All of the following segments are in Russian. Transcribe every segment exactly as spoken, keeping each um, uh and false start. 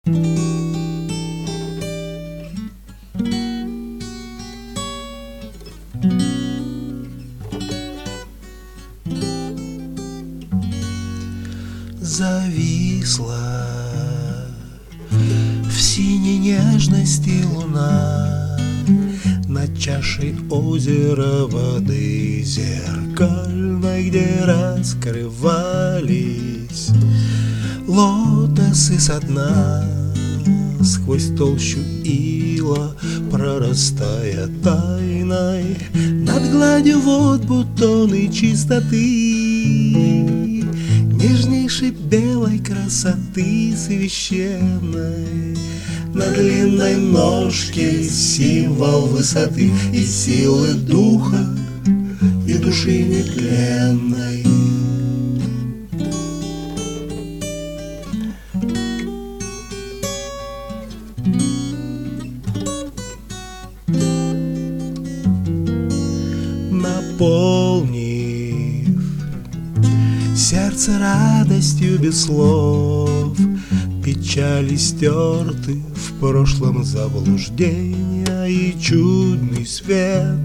Зависла в синей нежности луна над чашей озера воды зеркальной, где раскрывались лотосы со дна, сквозь толщу ила прорастая тайной, над гладью вод бутоны чистоты, нежнейшей белой красоты священной. На длинной ножке символ высоты и силы духа, и души нетленной. Наполнив сердце радостью без слов, печали стерты в прошлом заблуждения, и чудный свет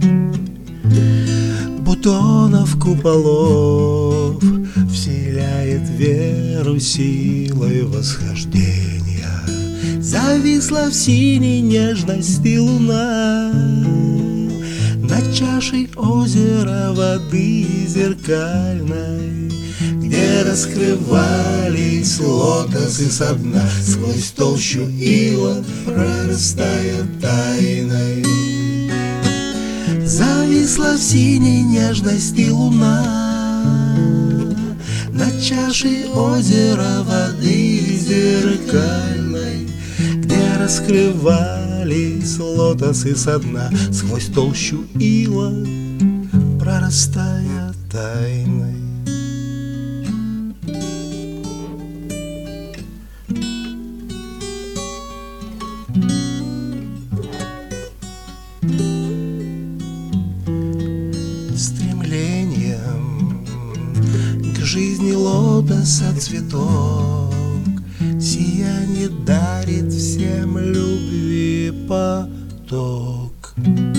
бутонов куполов вселяет веру силой восхождения. Зависла в синей нежности луна над чашей озера воды зеркальной, где раскрывались лотосы со дна, сквозь толщу ила прорастая тайной. Зависла в синей нежности луна над чашей озера воды зеркальной, где раскрывались лотосы со дна, сквозь толщу ила прорастая тайной. Стремлением к жизни лотоса цветок сияние дарит всем любви поток.